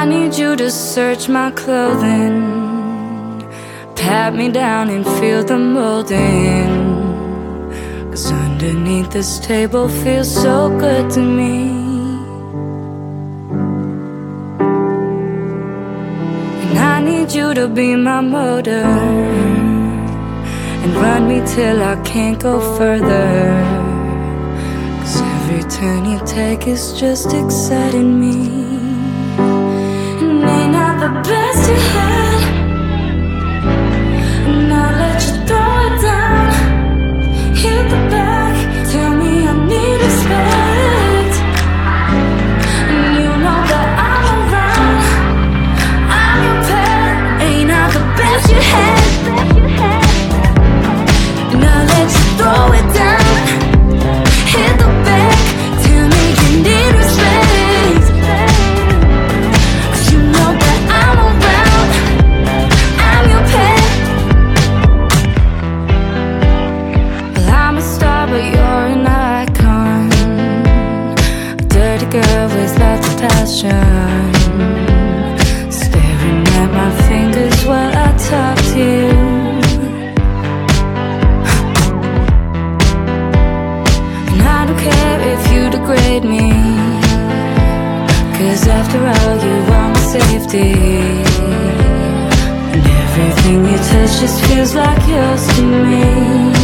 I need you to search my clothing, pat me down and feel the molding, 'cause underneath this table feels so good to me. And I need you to be my motor and run me till I can't go further, 'cause every turn you take is just exciting me. And ain't not the best you had, and I'll let you throw it down. Hit the back, tell me I need respect, and you know that I'm around. I'm your pet. Ain't not the best you had, and I'll let you throw it down. Hit the back, tell me you need respect, 'cause you know that I'm around. I'm your pet. Well, I'm a star, but you're an icon, a dirty girl with lots of passion, staring at my fingers while I talk to you. And I don't care if you degrade me, 'cause after all you are my safety, and everything you touch just feels like yours to me.